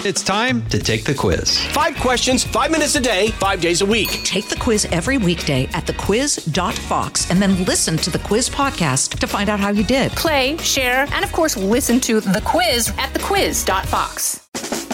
It's time to take the quiz. 5 questions, 5 minutes a day, 5 days a week. Take the quiz every weekday at thequiz.fox and then listen to the quiz podcast to find out how you did. Play, share, and of course, listen to The Quiz at thequiz.fox.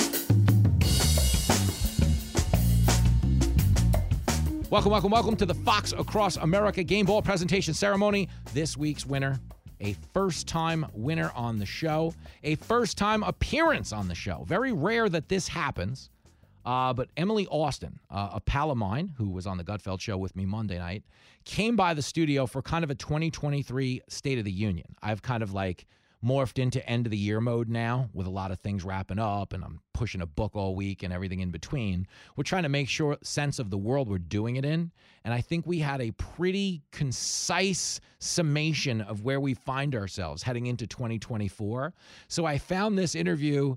Welcome to the Fox Across America Game Ball presentation ceremony. This week's winner, a first-time winner on the show, a first-time appearance on the show. Very rare that this happens, but Emily Austin, a pal of mine who was on the Gutfeld show with me Monday night, came by the studio for kind of a 2023 State of the Union. I've kind of like morphed into end-of-the-year mode now with a lot of things wrapping up, and I'm pushing a book all week and everything in between. We're trying to make sense of the world we're doing it in, and I think we had a pretty concise summation of where we find ourselves heading into 2024. So I found this interview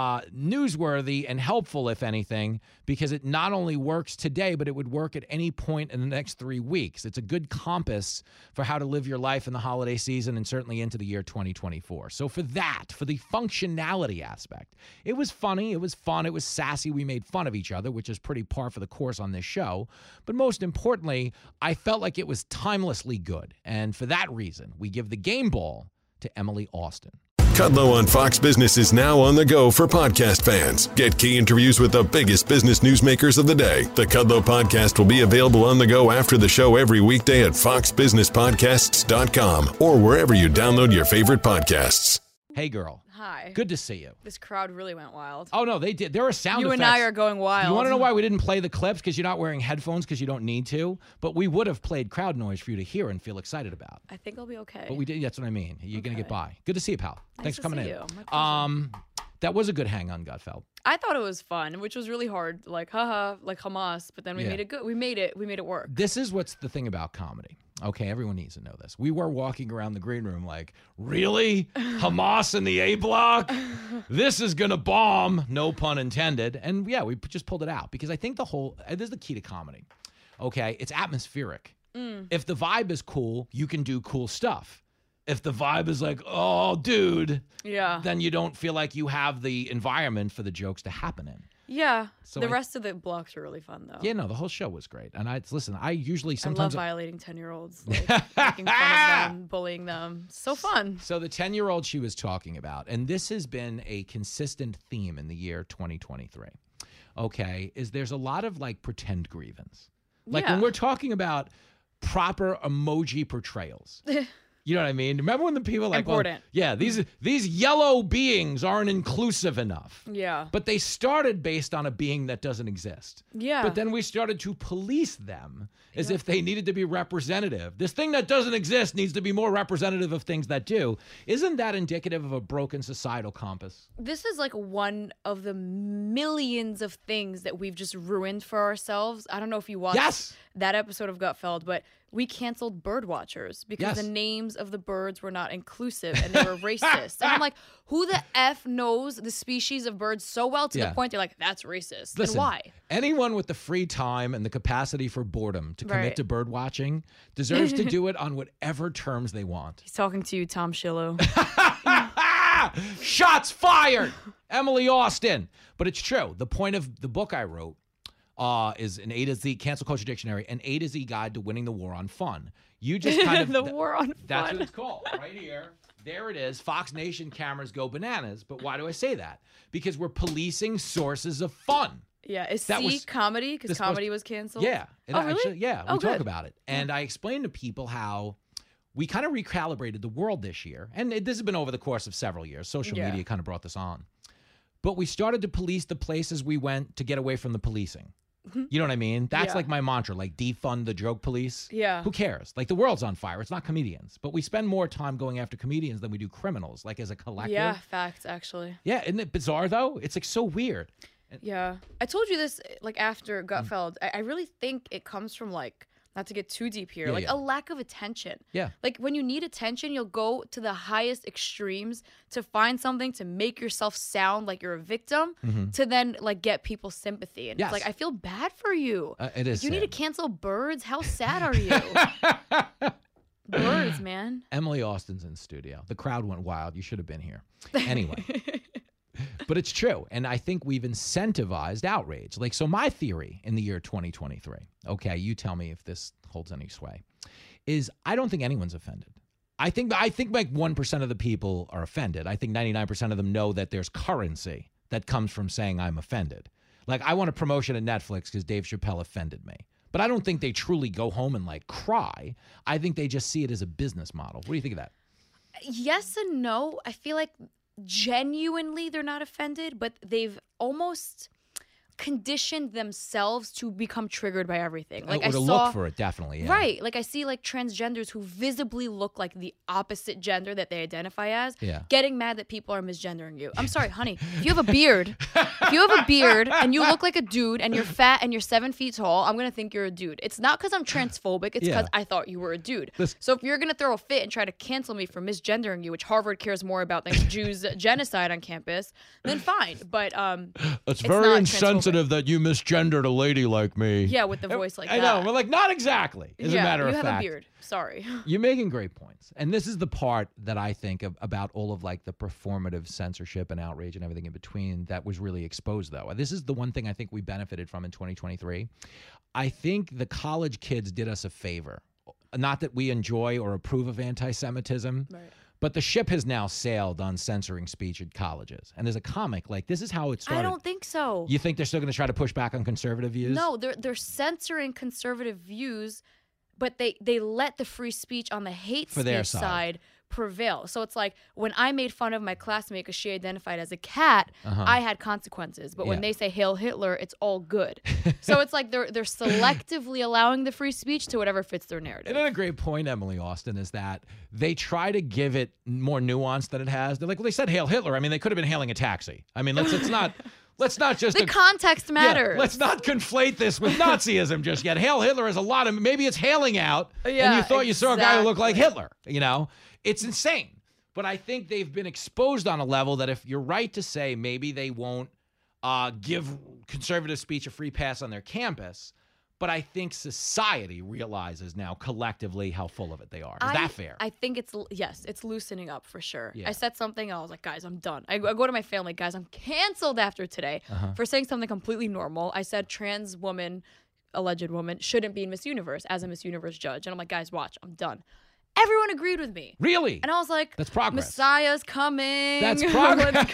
newsworthy and helpful, if anything, because it not only works today, but it would work at any point in the next 3 weeks. It's a good compass for how to live your life in the holiday season and certainly into the year 2024. So for the functionality aspect, it was funny, it was fun, it was sassy. We made fun of each other, which is pretty par for the course on this show. But most importantly, I felt like it was timelessly good. And for that reason, we give the game ball to Emily Austin. Kudlow on Fox Business is now on the go for podcast fans. Get key interviews with the biggest business newsmakers of the day. The Kudlow podcast will be available on the go after the show every weekday at foxbusinesspodcasts.com or wherever you download your favorite podcasts. Hey, girl. Hi. Good to see you. This crowd really went wild. Oh, no, they did. There are sound You effects. and I are going wild. You want to know why we didn't play the clips? Because you're not wearing headphones because you don't need to. But we would have played crowd noise for you to hear and feel excited about. I think I'll be okay. But we did. That's what I mean. You're going to get by. Good to see you, pal. Thanks for coming see in. you. My pleasure. That was a good hang on Gutfeld. I thought it was fun, which was really hard. Like, haha, like Hamas. But then we made it good. We made it work. This is what's the thing about comedy. Okay, everyone needs to know this. We were walking around the green room like, really? Hamas in the A block? This is going to bomb. No pun intended. And yeah, we just pulled it out because I think this is the key to comedy. Okay, it's atmospheric. If the vibe is cool, you can do cool stuff. If the vibe is like, oh, dude, then you don't feel like you have the environment for the jokes to happen in. Yeah. So the rest of the blocks were really fun, though. Yeah, no, the whole show was great. And I usually sometimes... I love violating 10-year-olds, like, making fun of them, bullying them. So fun. So the 10-year-old she was talking about, and this has been a consistent theme in the year 2023, okay, is there's a lot of, like, pretend grievance. Like, when we're talking about proper emoji portrayals... You know what I mean? Remember when the people like, important. Well, yeah, these yellow beings aren't inclusive enough. Yeah. But they started based on a being that doesn't exist. Yeah. But then we started to police them as if they needed to be representative. This thing that doesn't exist needs to be more representative of things that do. Isn't that indicative of a broken societal compass? This is like one of the millions of things that we've just ruined for ourselves. I don't know if you watched that episode of Gutfeld, but we canceled bird watchers because the names of the birds were not inclusive and they were racist. And I'm like, who the F knows the species of birds so well to the point they're like, that's racist? Listen, and why? Anyone with the free time and the capacity for boredom to commit to bird watching deserves to do it on whatever terms they want. He's talking to you, Tom Shillow. Shots fired! Emily Austin. But it's true. The point of the book I wrote is an A to Z cancel culture dictionary, an A to Z guide to winning the war on fun. You just kind of the war on fun. That's what it's called, right here. There it is. Fox Nation cameras go bananas. But why do I say that? Because we're policing sources of fun. Yeah, is C comedy? Because comedy was canceled? Yeah. Oh, really? Actually, yeah, we talk about it. And I explained to people how we kind of recalibrated the world this year. And this has been over the course of several years. Social media kind of brought this on. But we started to police the places we went to get away from the policing. You know what I mean? That's like my mantra, like defund the joke police. Yeah. Who cares? Like the world's on fire. It's not comedians. But we spend more time going after comedians than we do criminals, like as a collective. Yeah, facts, actually. Yeah, isn't it bizarre though? It's like so weird. Yeah. I told you this like after Gutfeld. I really think it comes from like, not to get too deep here, a lack of attention. Yeah. Like when you need attention, you'll go to the highest extremes to find something to make yourself sound like you're a victim to then like get people's sympathy. And it's like, I feel bad for you. It is You need to cancel birds? How sad are you? Birds, man. Emily Austin's in studio. The crowd went wild. You should have been here. Anyway. But it's true. And I think we've incentivized outrage. Like, so my theory in the year 2023, okay, you tell me if this holds any sway, is I don't think anyone's offended. I think like 1% of the people are offended. I think 99% of them know that there's currency that comes from saying I'm offended. Like, I want a promotion at Netflix because Dave Chappelle offended me. But I don't think they truly go home and like cry. I think they just see it as a business model. What do you think of that? Yes and no. I feel like genuinely they're not offended, but they've almost conditioned themselves to become triggered by everything. Like, or to look for it, definitely. Yeah. Right. Like, I see like transgenders who visibly look like the opposite gender that they identify as, getting mad that people are misgendering you. I'm sorry, honey. If you have a beard, and you look like a dude and you're fat and you're 7 feet tall, I'm going to think you're a dude. It's not because I'm transphobic. It's because I thought you were a dude. So if you're going to throw a fit and try to cancel me for misgendering you, which Harvard cares more about than Jews' genocide on campus, then fine. But it's very insensitive that you misgendered a lady like me. Yeah, with the voice like that. I know. We're like, not exactly, as a matter of fact. You have a beard. Sorry. You're making great points. And this is the part that I think about all of like the performative censorship and outrage and everything in between that was really exposed, though. This is the one thing I think we benefited from in 2023. I think the college kids did us a favor. Not that we enjoy or approve of anti-Semitism, right. But the ship has now sailed on censoring speech at colleges. And there's a comic, like, this is how it started. I don't think so. You think they're still going to try to push back on conservative views? No, they're censoring conservative views, but they let the free speech on the hate speech side prevail. So it's like when I made fun of my classmate because she identified as a cat, I had consequences. But when they say Hail Hitler, it's all good. So it's like they're selectively allowing the free speech to whatever fits their narrative. And then a great point, Emily Austin, is that they try to give it more nuance than it has. They're like, well, they said Hail Hitler. I mean, they could have been hailing a taxi. I mean, let's not just... The context matters. Yeah, let's not conflate this with Nazism just yet. Hail Hitler has a lot of... Maybe it's hailing out, and you thought you saw a guy who looked like Hitler, you know? It's insane. But I think they've been exposed on a level that if you're right to say maybe they won't give conservative speech a free pass on their campus, but I think society realizes now collectively how full of it they are. Is that fair? I think it's loosening up for sure. Yeah. I said something, I was like, guys, I'm done. I go to my family, guys, I'm canceled after today for saying something completely normal. I said trans woman, alleged woman, shouldn't be in Miss Universe as a Miss Universe judge. And I'm like, guys, watch, I'm done. Everyone agreed with me. Really? And I was like, that's progress. Messiah's coming. That's progress. Let's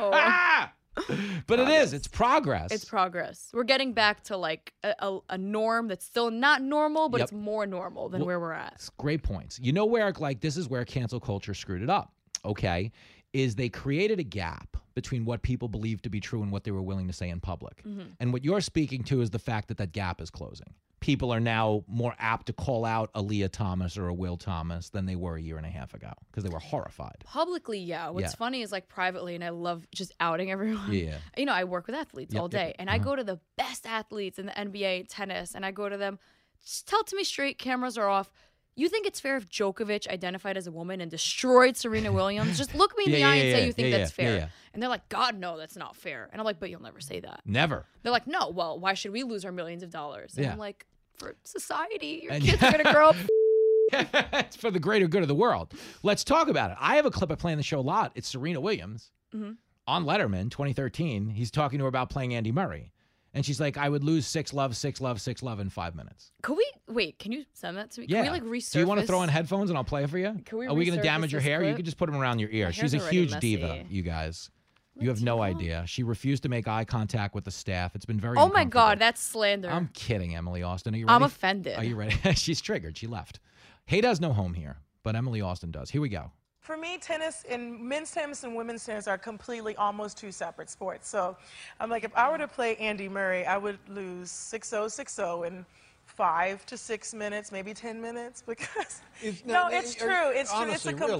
go. But it's progress. It's progress. We're getting back to like a norm that's still not normal, but it's more normal than where we're at. It's great points. You know where, like, this is where cancel culture screwed it up, okay, is they created a gap between what people believed to be true and what they were willing to say in public. And what you're speaking to is the fact that gap is closing. People are now more apt to call out a Leah Thomas or a Will Thomas than they were a year and a half ago because they were horrified. Publicly, yeah. What's funny is like privately, and I love just outing everyone. Yeah. You know, I work with athletes all day, and I go to the best athletes in the NBA, tennis, and I go to them, just tell it to me straight, cameras are off. You think it's fair if Djokovic identified as a woman and destroyed Serena Williams? Just look me in the eye and say you think that's fair. And they're like, God, no, that's not fair. And I'm like, but you'll never say that. Never. They're like, no, well, why should we lose our millions of dollars? And I'm like, for society, your kids are going to grow up. It's for the greater good of the world. Let's talk about it. I have a clip I play on the show a lot. It's Serena Williams on Letterman, 2013. He's talking to her about playing Andy Murray. And she's like, I would lose 6-love, 6-love, 6-love in 5 minutes. Can you send that to me? Yeah. Can we like resurface? Do you want to throw on headphones and I'll play it for you? Are we going to damage your hair? Clip? You can just put them around your ear. She's a huge diva, you guys. You have no idea. She refused to make eye contact with the staff. It's been very Oh my God, that's slander. I'm kidding, Emily Austin. Are you ready? I'm offended. Are you ready? She's triggered. She left. Hay does no home here, but Emily Austin does. Here we go. For me, tennis and men's tennis and women's tennis are completely almost two separate sports. So I'm like, if I were to play Andy Murray, I would lose 6-0, 6-0 in 5 to 6 minutes, maybe 10 minutes, because it's true. It's true.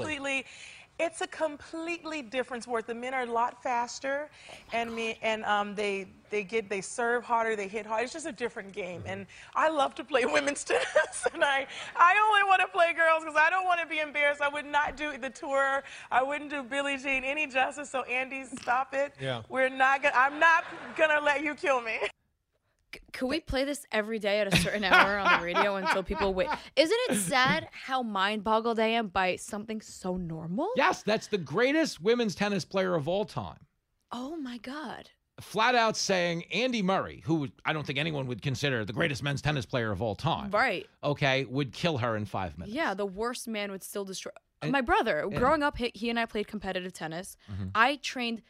It's a completely different sport. The men are a lot faster, and they serve harder, they hit harder. It's just a different game, and I love to play women's tennis, and I only want to play girls because I don't want to be embarrassed. I would not do the tour. I wouldn't do Billie Jean any justice. So Andy, stop it. Yeah. I'm not gonna let you kill me. Can we play this every day at a certain hour on the radio until people wait? Isn't it sad how mind-boggled I am by something so normal? Yes, that's the greatest women's tennis player of all time. Oh, my God. Flat out saying Andy Murray, who I don't think anyone would consider the greatest men's tennis player of all time. Right. Okay, would kill her in 5 minutes. Yeah, the worst man would still destroy. My brother, growing up, he and I played competitive tennis. Mm-hmm. I trained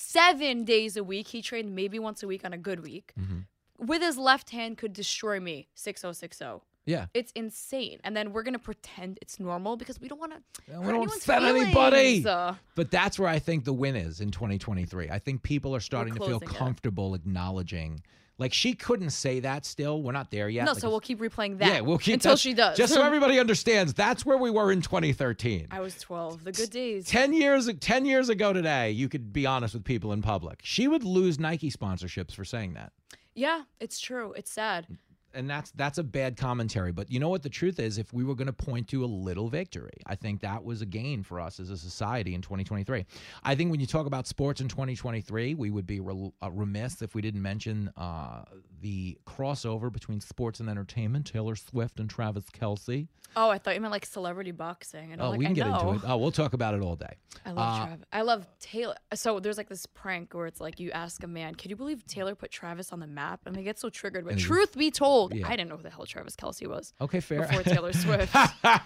7 days a week. He trained maybe once a week on a good week. Mm-hmm. With his left hand, could destroy me 6-0, 6-0. Yeah. It's insane. And then we're going to pretend it's normal because we don't want to we don't upset anybody. But that's where I think the win is in 2023. I think people are starting to feel comfortable acknowledging. Like, she couldn't say that still. We're not there yet. No, like, so we'll keep replaying that we'll keep until she does. Just so everybody understands, that's where we were in 2013. I was 12. The good days. 10 years ago today, you could be honest with people in public. She would lose Nike sponsorships for saying that. Yeah, it's true. It's sad. And that's a bad commentary. But you know what the truth is? If we were going to point to a little victory, I think that was a gain for us as a society in 2023. I think when you talk about sports in 2023, we would be remiss if we didn't mention the crossover between sports and entertainment, Taylor Swift and Travis Kelce. Oh, I thought you meant like celebrity boxing. And we can get into it. Oh, we'll talk about it all day. I love Travis. I love Taylor. So there's like this prank where it's like you ask a man, can you believe Taylor put Travis on the map? And they get so triggered. But truth be told, I didn't know who the hell Travis Kelce was. Okay, fair. Before Taylor Swift.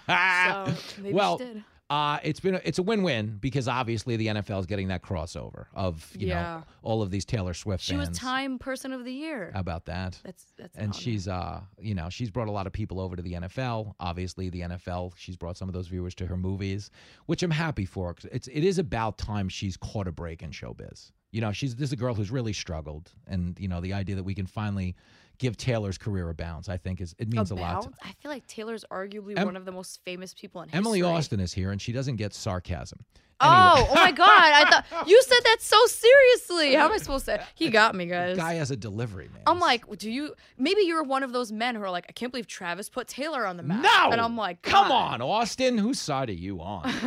So maybe she did. It's a win-win because obviously the NFL is getting that crossover of you know all of these Taylor Swift fans. She was Time Person of the Year. How about that? That's and she's she's brought a lot of people over to the NFL. Obviously the NFL, she's brought some of those viewers to her movies, which I'm happy for. It is about time she's caught a break in showbiz. You know, this is a girl who's really struggled, and you know the idea that we can finally give Taylor's career a bounce, I think it means a lot. I feel like Taylor's arguably one of the most famous people in history. Emily Austin is here, and she doesn't get sarcasm. Anyway. Oh my God! I thought you said that so seriously. How am I supposed to? He got me, guys. The guy has a delivery, man. I'm like, maybe you're one of those men who are like, I can't believe Travis put Taylor on the map. No, and I'm like, come on, Austin. Whose side are you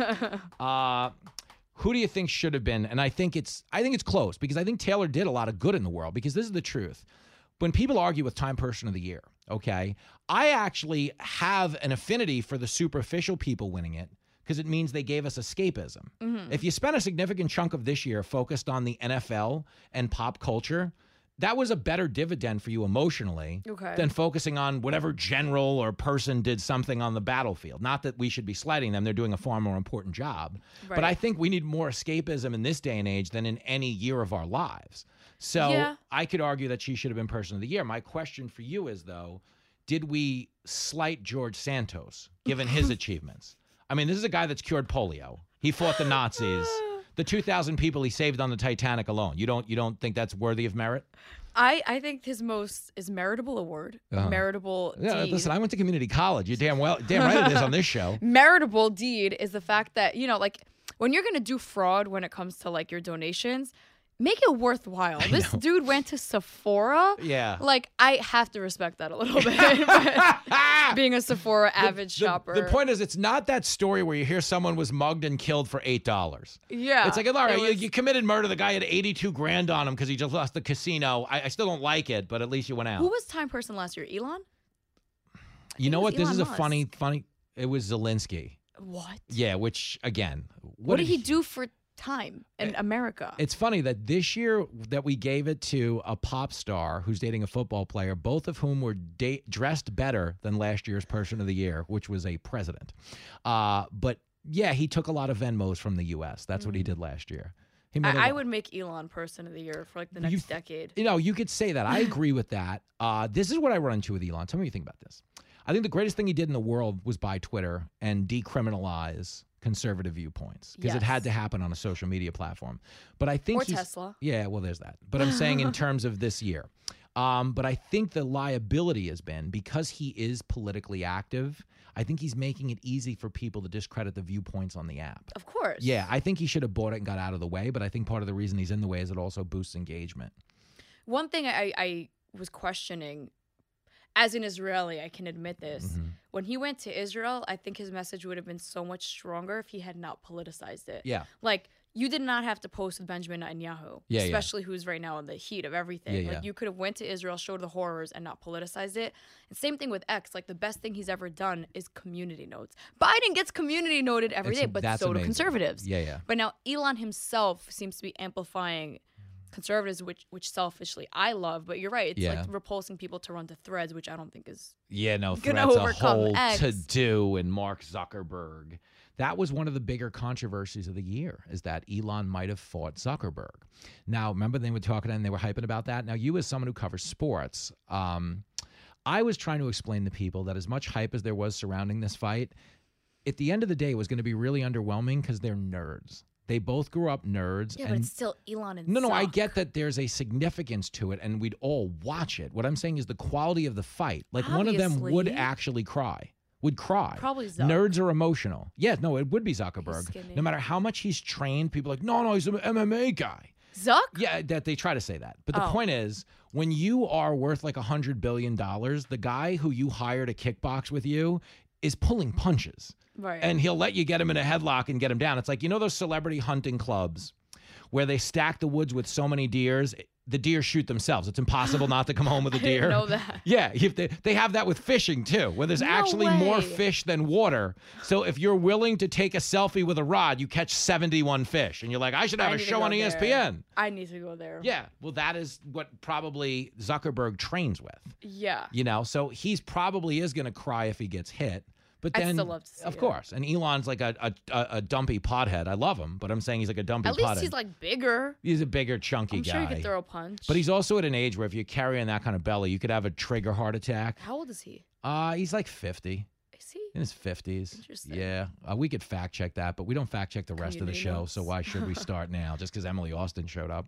on? Who do you think should have been? And I think it's close because I think Taylor did a lot of good in the world because this is the truth. When people argue with Time Person of the Year, okay, I actually have an affinity for the superficial people winning it because it means they gave us escapism. Mm-hmm. If you spent a significant chunk of this year focused on the NFL and pop culture, that was a better dividend for you emotionally than focusing on whatever general or person did something on the battlefield. Not that we should be slighting them. They're doing a far more important job. Right. But I think we need more escapism in this day and age than in any year of our lives. So I could argue that she should have been Person of the Year. My question for you is, though, did we slight George Santos, given his achievements? I mean, this is a guy that's cured polio. He fought the Nazis. The 2,000 people he saved on the Titanic alone. You don't think that's worthy of merit? I think his most is meritable award. Meritable deed. Listen, I went to community college. You're damn right it is on this show. Meritable deed is the fact that, you know, like when you're going to do fraud when it comes to like your donations, make it worthwhile. This dude went to Sephora. Yeah. Like, I have to respect that a little bit. Being a Sephora avid shopper. The point is, it's not that story where you hear someone was mugged and killed for $8. Yeah. It's like, all right, you committed murder. The guy had $82,000 on him because he just lost the casino. I still don't like it, but at least you went out. Who was Time Person last year? Elon? You know what? This is a funny. It was Zelensky. What? Yeah, which, again. What did he do for Time in America? It's funny that this year that we gave it to a pop star who's dating a football player, both of whom were dressed better than last year's Person of the Year, which was a president. But yeah, he took a lot of Venmos from the U.S. That's what he did last year. I would make Elon Person of the Year for like the next decade. You know, you could say that. I agree with that. This is what I run into with Elon. Tell me what you think about this. I think the greatest thing he did in the world was buy Twitter and decriminalize conservative viewpoints because it had to happen on a social media platform. But I think Tesla. Yeah, well, there's that. But I'm saying in terms of this year. But I think the liability has been because he is politically active. I think he's making it easy for people to discredit the viewpoints on the app. Of course. Yeah, I think he should have bought it and got out of the way. But I think part of the reason he's in the way is it also boosts engagement. One thing I was questioning, as an Israeli, I can admit this. Mm-hmm. When he went to Israel, I think his message would have been so much stronger if he had not politicized it. Yeah. Like, you did not have to post with Benjamin Netanyahu, especially who's right now in the heat of everything. Like, you could have went to Israel, showed the horrors, and not politicized it. And same thing with X. Like, the best thing he's ever done is community notes. Biden gets community noted every day, but so do conservatives. Yeah. But now Elon himself seems to be amplifying conservatives, which selfishly I love. But you're right. It's like repulsing people to run to Threads, which I don't think is Threads a whole to-do, and Mark Zuckerberg. That was one of the bigger controversies of the year, is that Elon might have fought Zuckerberg. Now, remember they were talking and they were hyping about that? Now, you as someone who covers sports, I was trying to explain to people that as much hype as there was surrounding this fight, at the end of the day, it was going to be really underwhelming because they're nerds. They both grew up nerds. Yeah, but it's still Elon and No, I get that there's a significance to it, and we'd all watch it. What I'm saying is the quality of the fight. Like, one of them would actually cry. Would cry. Probably Zuck. Nerds are emotional. Yeah, no, it would be Zuckerberg. No matter how much he's trained, people are like, no, he's an MMA guy. Zuck? Yeah, that they try to say that. But the point is, when you are worth like $100 billion, the guy who you hire to kickbox with you is pulling punches. Right. And he'll let you get him in a headlock and get him down. It's like, those celebrity hunting clubs where they stack the woods with so many deers, the deer shoot themselves. It's impossible not to come home with a deer. I didn't know that. Yeah, they have that with fishing too, where there's actually more fish than water. So if you're willing to take a selfie with a rod, you catch 71 fish. And you're like, I should have a show on ESPN. I need to go there. Yeah, well, that is what probably Zuckerberg trains with. Yeah. So he's probably is going to cry if he gets hit. But then, I'd still love to see of course. And Elon's like a dumpy pothead. I love him, but I'm saying he's like a dumpy pothead. At least he's like bigger. He's a bigger, chunky guy. I'm sure he could throw a punch. But he's also at an age where if you're carrying that kind of belly, you could have a trigger heart attack. How old is he? He's like 50. Is he? In his 50s. Interesting. Yeah. We could fact check that, but we don't fact check the rest of the show, so why should we start now? Just because Emily Austin showed up.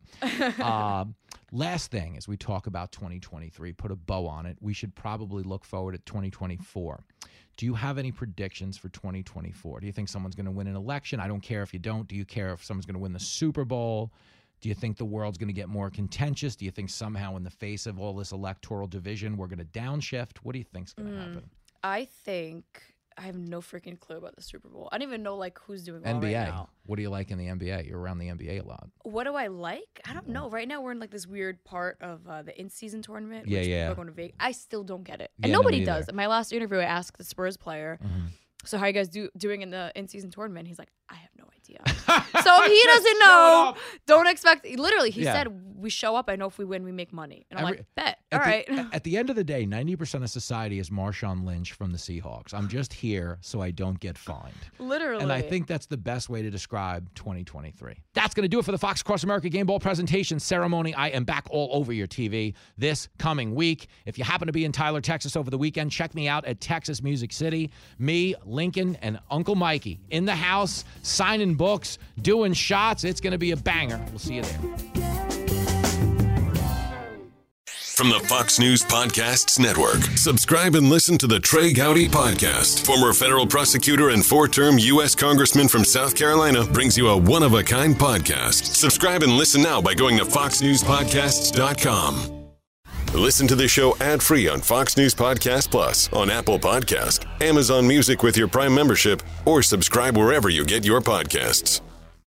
Last thing, as we talk about 2023, put a bow on it, we should probably look forward at 2024. Do you have any predictions for 2024? Do you think someone's going to win an election? I don't care if you don't. Do you care if someone's going to win the Super Bowl? Do you think the world's going to get more contentious? Do you think somehow in the face of all this electoral division, we're going to downshift? What do you think's going to happen? I think I have no freaking clue about the Super Bowl. I don't even know who's doing well NBA. right now. What do you like in the NBA? You're around the NBA a lot. What do I like? I don't know. Right now we're in this weird part of the in-season tournament. Yeah. People are going to Vegas. I still don't get it, and nobody does. In my last interview, I asked the Spurs player, "So how are you guys doing in the in-season tournament?" He's like, "I have no idea." So he doesn't know. Don't expect. Literally, he said, "We show up. I know if we win, we make money." And I'm like, "Bet." All right. At the end of the day, 90% of society is Marshawn Lynch from the Seahawks. I'm just here so I don't get fined. Literally. And I think that's the best way to describe 2023. That's going to do it for the Fox Across America Game Ball presentation ceremony. I am back all over your TV this coming week. If you happen to be in Tyler, Texas over the weekend, check me out at Texas Music City. Me, Lincoln, and Uncle Mikey in the house, signing books, doing shots. It's going to be a banger. We'll see you there. From the Fox News Podcasts Network, subscribe and listen to the Trey Gowdy Podcast. Former federal prosecutor and four-term U.S. Congressman from South Carolina brings you a one-of-a-kind podcast. Subscribe and listen now by going to foxnewspodcasts.com. Listen to the show ad-free on Fox News Podcast Plus, on Apple Podcast, Amazon Music with your Prime membership, or subscribe wherever you get your podcasts.